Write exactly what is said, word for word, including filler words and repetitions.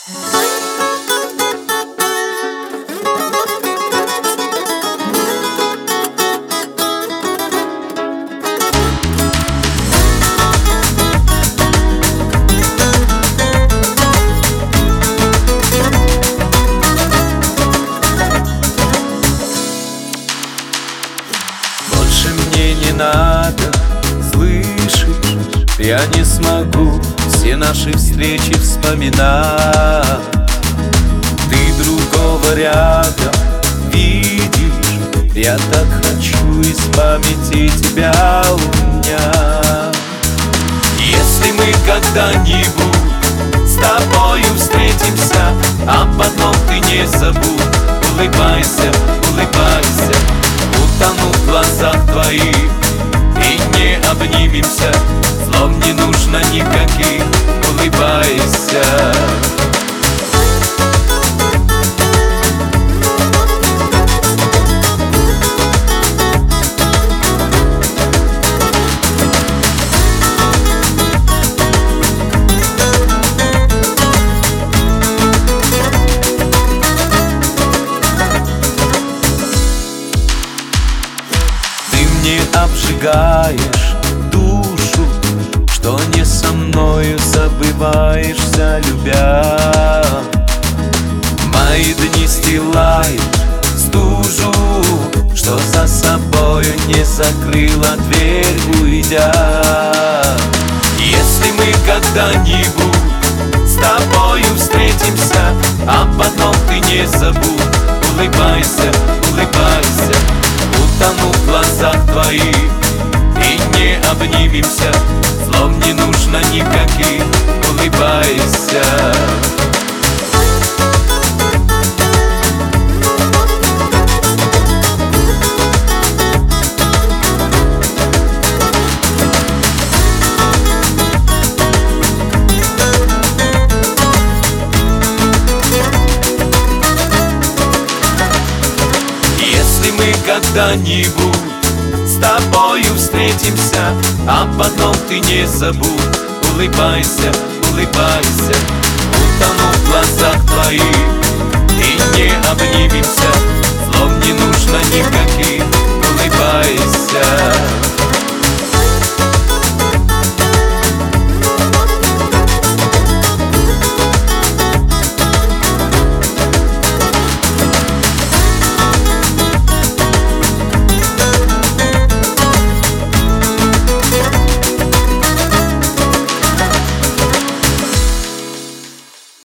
Больше мне не надо, слышишь? Я не смогу все наши встречи вспоминать. Ты другого рядом видишь, я так хочу из памяти тебя унять. Если мы когда-нибудь с тобою встретимся, а потом ты не забудь, улыбайся, улыбайся, утону в глазах твоих и не обнимемся, слов не нужно никаких, улыбайся. Не обжигаешь душу, что не со мною забываешься, любя. Мои дни стилаешь стужу, что за собою не закрыла дверь, уйдя. Если мы когда-нибудь с тобою встретимся, а потом ты не забудь, улыбайся, улыбайся, утону в глазах твоих и не обнимемся, слов не нужно никаких, улыбайся. Если мы когда-нибудь с тобою встретимся, а потом ты не забудь, улыбайся, улыбайся, утону в глазах твоих и не обнимемся, слов не нужно никаких, улыбайся.